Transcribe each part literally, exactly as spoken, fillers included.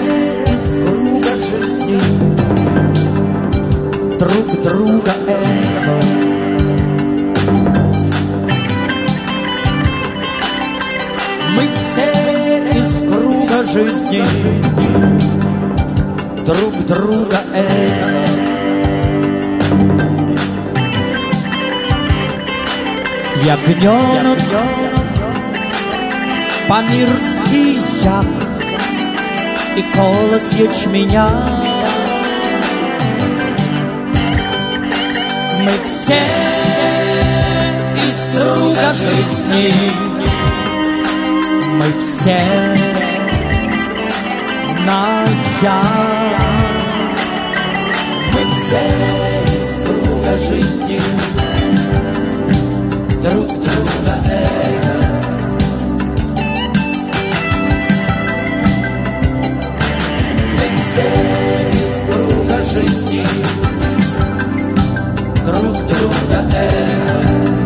из круга жизни, друг друга эхо. Мы все из круга жизни, друг друга эхо. Ягненок по-мирски як, и колос ячменя. Мы все из круга жизни, мы все на я. Мы все из круга жизни, друг друга эхо. Мы все из круга жизни, друг друга эхо.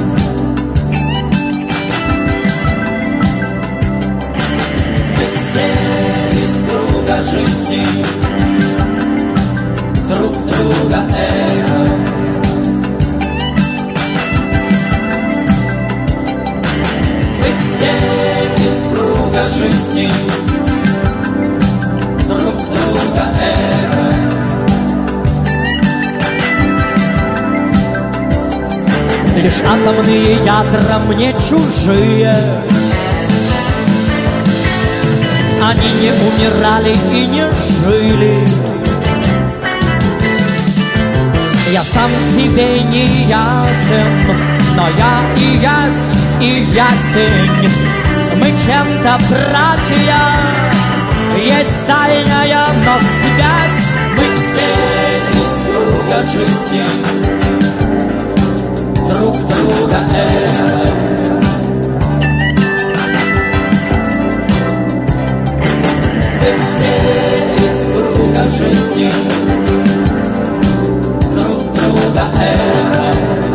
Мы все из круга жизни, друг друга эхо. Все из круга жизни, друг друга эхо. Лишь атомные ядра мне чужие, они не умирали и не жили. Я сам себе не ясен, но я и яс, и ясень. Мы чем-то братья, есть дальняя, но связь. Мы все из круга жизни, друг друга эхо. Мы все из круга жизни, друг друга эхо.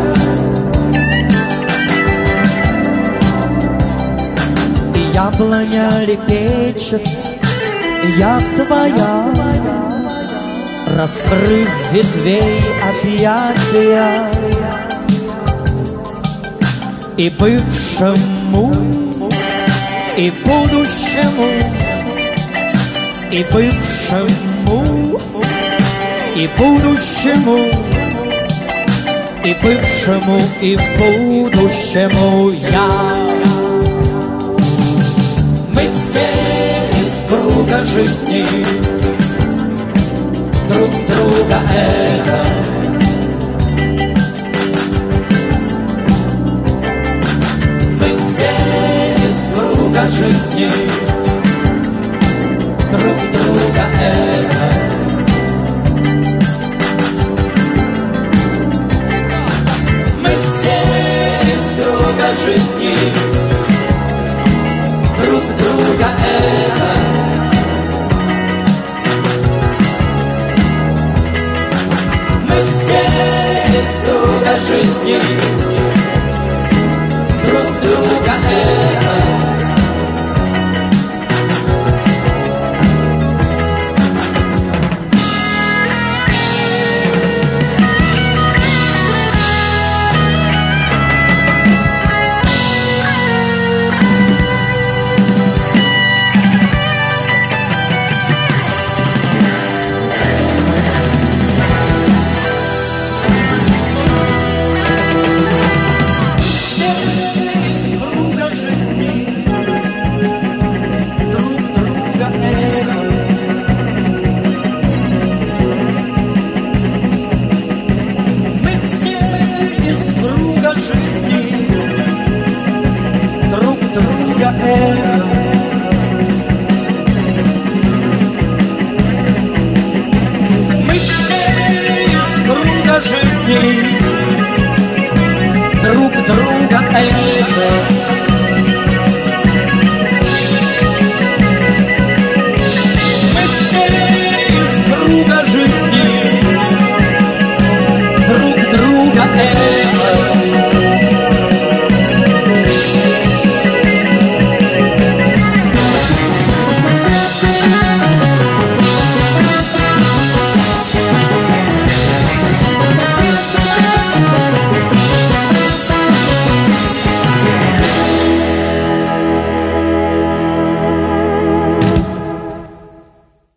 Яблоня лепечет, я твоя, раскрыв ветвей объятия. И бывшему, и будущему, и бывшему, и будущему, и бывшему, и будущему я. Мы все из круга жизни, друг друга эхо. Мы все из круга жизни, друг друга эхо. Мы все из круга жизни, друг друга эхо. Мы все из круга жизни, друг друга эхо. Мы все из круга жизни,